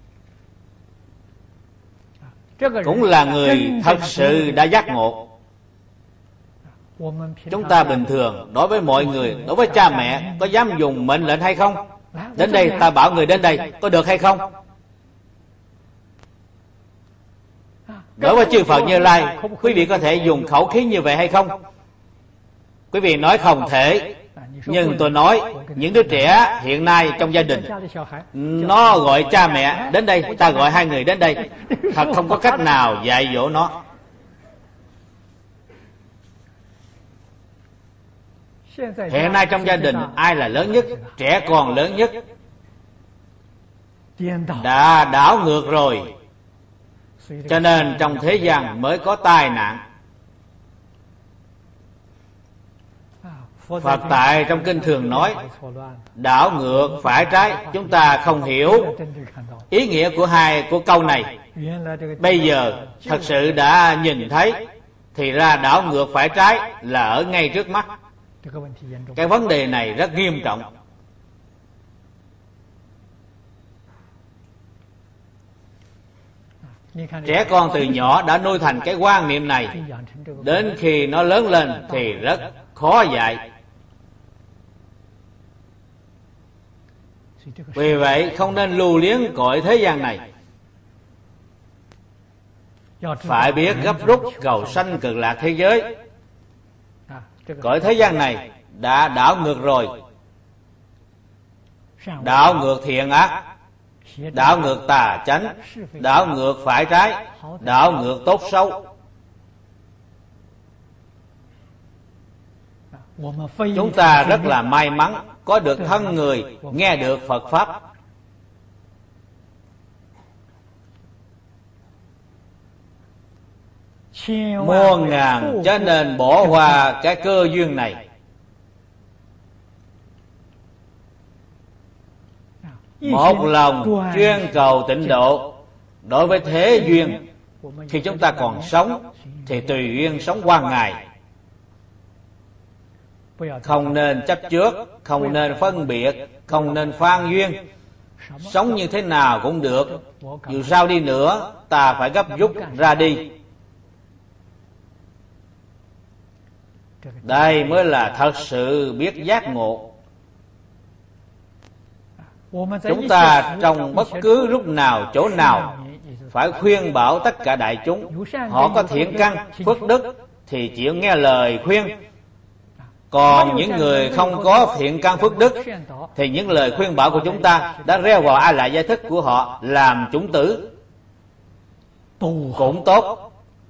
cũng là người thật sự đã giác ngộ. Chúng ta bình thường đối với mọi người, đối với cha mẹ, có dám dùng mệnh lệnh hay không? Đến đây, ta bảo người đến đây, có được hay không? Đối với chư Phật Như Lai, quý vị có thể dùng khẩu khí như vậy hay không? Quý vị nói không thể. Nhưng tôi nói, những đứa trẻ hiện nay trong gia đình, nó gọi cha mẹ đến đây, ta gọi hai người đến đây, thật không có cách nào dạy dỗ nó. Hiện nay trong gia đình ai là lớn nhất? Trẻ con lớn nhất. Đã đảo ngược rồi, cho nên trong thế gian mới có tai nạn. Phật tại trong kinh thường nói đảo ngược phải trái. Chúng ta không hiểu ý nghĩa của câu này. Bây giờ thật sự đã nhìn thấy, thì ra đảo ngược phải trái là ở ngay trước mắt. Cái vấn đề này rất nghiêm trọng. Trẻ con từ nhỏ đã nuôi thành cái quan niệm này, đến khi nó lớn lên thì rất khó dạy. Vì vậy không nên lưu luyến cõi thế gian này. phải biết gấp rút cầu sanh Cực Lạc thế giới. Cõi thế gian này đã đảo ngược rồi, đảo ngược thiện ác, đảo ngược tà chánh, đảo ngược phải trái, đảo ngược tốt xấu. Chúng ta rất là may mắn có được thân người nghe được Phật Pháp. Muôn ngàn cho nên bỏ qua cái cơ duyên này. Một lòng chuyên cầu tịnh độ. Đối với thế duyên, khi chúng ta còn sống thì tùy duyên sống qua ngày, không nên chấp trước, không nên phân biệt, không nên phan duyên. Sống như thế nào cũng được, dù sao đi nữa ta phải gấp rút ra đi. Đây mới là thật sự biết giác ngộ. Chúng ta trong bất cứ lúc nào, chỗ nào phải khuyên bảo tất cả đại chúng. Họ có thiện căn, phước đức thì chịu nghe lời khuyên. Còn những người không có thiện căn phước đức thì những lời khuyên bảo của chúng ta đã reo vào A Lại Gia Thức của họ làm chủng tử cũng tốt.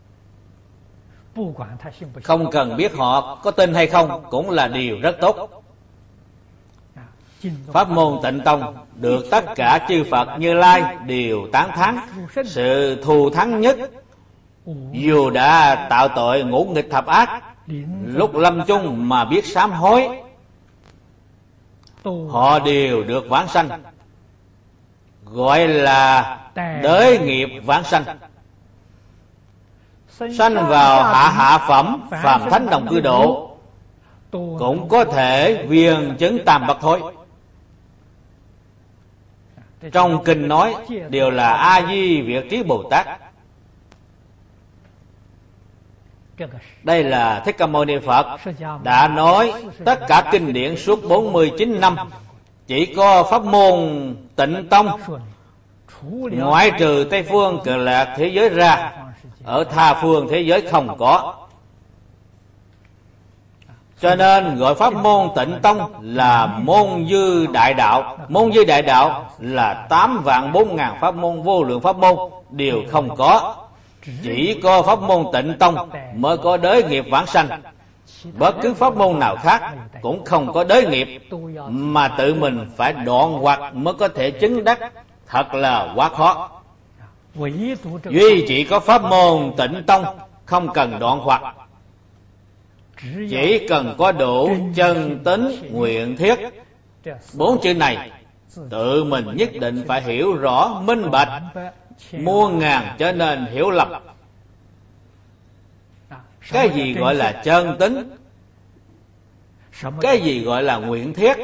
Không cần biết họ có tin hay không cũng là điều rất tốt. Pháp môn Tịnh Tông được tất cả chư Phật Như Lai đều tán thán. Sự thù thắng nhất, dù đã tạo tội ngũ nghịch thập ác, lúc lâm chung mà biết sám hối, họ đều được vãng sanh, gọi là đới nghiệp vãng sanh. Sanh vào hạ phẩm phàm thánh đồng cư độ, cũng có thể viên chứng tam bậc thối. Trong kinh nói đều là A Di Việt Trí Bồ Tát. Đây là Thích Ca Mâu Ni Phật đã nói tất cả kinh điển suốt 49 năm. Chỉ có pháp môn Tịnh Tông, ngoại trừ Tây Phương Cực Lạc thế giới ra, ở tha phương thế giới không có. Cho nên gọi pháp môn Tịnh Tông là môn dư đại đạo. Môn dư đại đạo là 8.400.000 pháp môn, vô lượng pháp môn đều không có. Chỉ có pháp môn Tịnh Tông mới có đới nghiệp vãng sanh. Bất cứ pháp môn nào khác cũng không có đới nghiệp, mà tự mình phải đoạn hoặc mới có thể chứng đắc, thật là quá khó. Duy chỉ có pháp môn Tịnh Tông không cần đoạn hoặc, chỉ cần có đủ chân tín nguyện thiết. 4 chữ này tự mình nhất định phải hiểu rõ minh bạch, muôn ngàn trở nên hiểu lầm. Cái gì gọi là chân tín? Cái gì gọi là nguyện thiết?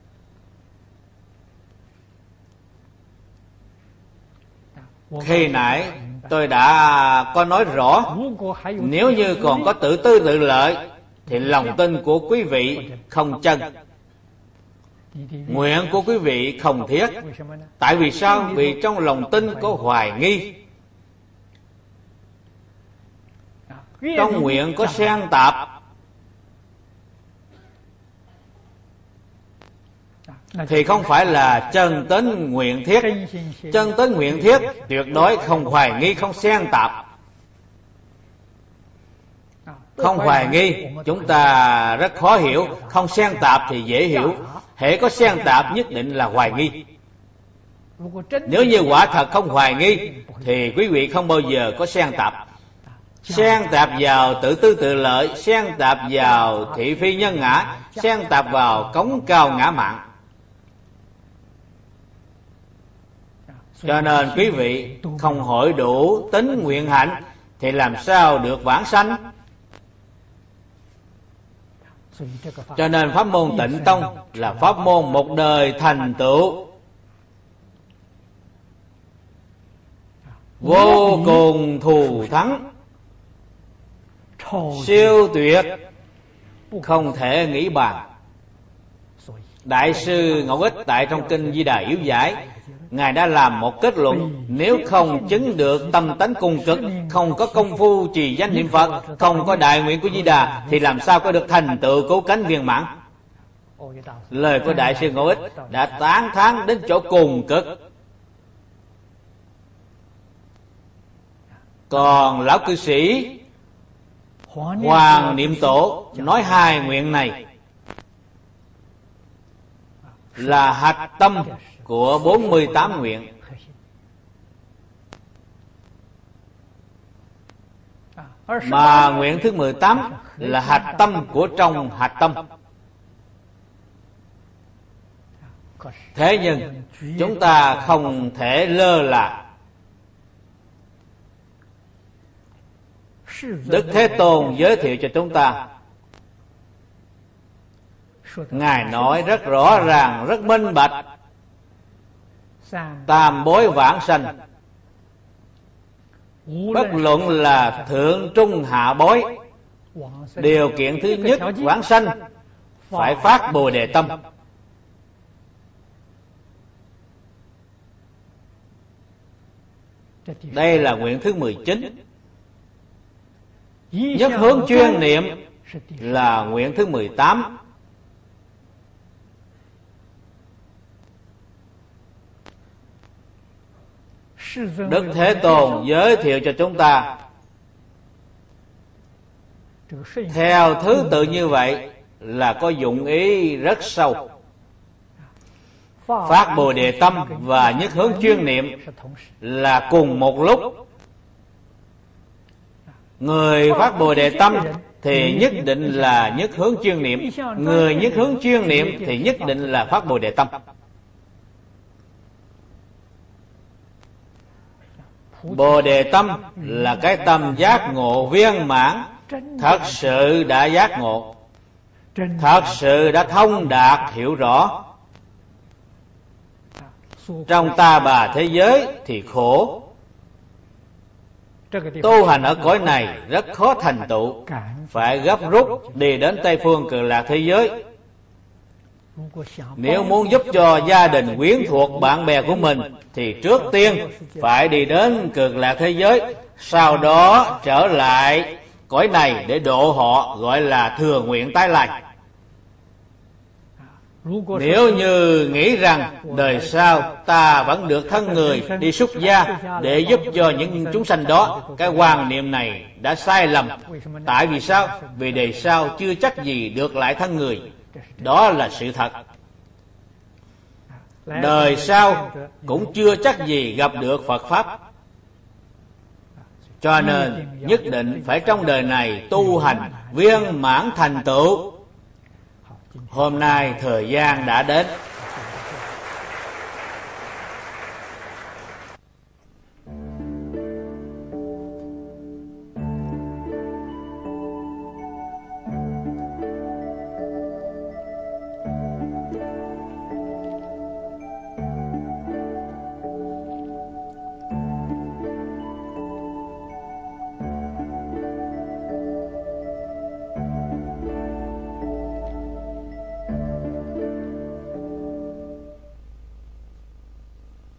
Khi nãy tôi đã có nói rõ, nếu như còn có tự tư tự lợi thì lòng tin của quý vị không chân, nguyện của quý vị không thiết. Tại vì sao? Vì trong lòng tin có hoài nghi, trong nguyện có xen tạp, thì không phải là chân tín nguyện thiết. Chân tín nguyện thiết tuyệt đối không hoài nghi, không xen tạp. Không hoài nghi chúng ta rất khó hiểu, không xen tạp thì dễ hiểu. Hễ có xen tạp nhất định là hoài nghi. Nếu như quả thật không hoài nghi thì quý vị không bao giờ có xen tạp. Xen tạp vào tự tư tự lợi, xen tạp vào thị phi nhân ngã, xen tạp vào cống cao ngã mạn. Cho nên quý vị không hội đủ tính nguyện hạnh thì làm sao được vãng sanh? Cho nên pháp môn Tịnh Tông là pháp môn một đời thành tựu, vô cùng thù thắng, siêu tuyệt, không thể nghĩ bàn. Đại sư Ngẫu Ích tại trong kinh Di Đà Yếu Giải Ngài đã làm một kết luận: nếu không chứng được tâm tánh cùng cực, không có công phu trì danh niệm Phật, không có đại nguyện của Di Đà, thì làm sao có được thành tựu cứu cánh viên mãn. Lời của Đại sư Ngẫu Ích đã tán thán đến chỗ cùng cực. Còn lão cư sĩ Hoàng Niệm Tổ nói hai nguyện này là hạch tâm của 48 nguyện. Mà nguyện thứ 18 là hạch tâm của trong hạch tâm. Thế nhưng chúng ta không thể lơ là. Đức Thế Tôn giới thiệu cho chúng ta, Ngài nói rất rõ ràng, rất minh bạch: tam bối vãng sanh, bất luận là thượng trung hạ bối, điều kiện thứ nhất vãng sanh phải phát Bồ Đề tâm. Đây là nguyện thứ 19. Nhất hướng chuyên niệm là nguyện thứ 18. Đức Thế Tôn giới thiệu cho chúng ta theo thứ tự như vậy là có dụng ý rất sâu. Phát Bồ Đề tâm và nhất hướng chuyên niệm là cùng một lúc. Người phát Bồ Đề tâm thì nhất định là nhất hướng chuyên niệm, người nhất hướng chuyên niệm thì nhất định là phát Bồ Đề tâm. Bồ Đề tâm là cái tâm giác ngộ viên mãn, thật sự đã giác ngộ, thật sự đã thông đạt hiểu rõ. Trong ta bà thế giới thì khổ, tu hành ở cõi này rất khó thành tựu, phải gấp rút đi đến Tây Phương Cực Lạc thế giới. Nếu muốn giúp cho gia đình, quyến thuộc, bạn bè của mình thì trước tiên phải đi đến Cực Lạc thế giới, sau đó trở lại cõi này để độ họ, gọi là thừa nguyện tái lai. Nếu như nghĩ rằng đời sau ta vẫn được thân người đi xuất gia để giúp cho những chúng sanh đó, cái quan niệm này đã sai lầm. Tại vì sao? Vì đời sau chưa chắc gì được lại thân người. Đó là sự thật. Đời sau cũng chưa chắc gì gặp được Phật Pháp. Cho nên nhất định phải trong đời này tu hành viên mãn thành tựu. Hôm nay thời gian đã đến.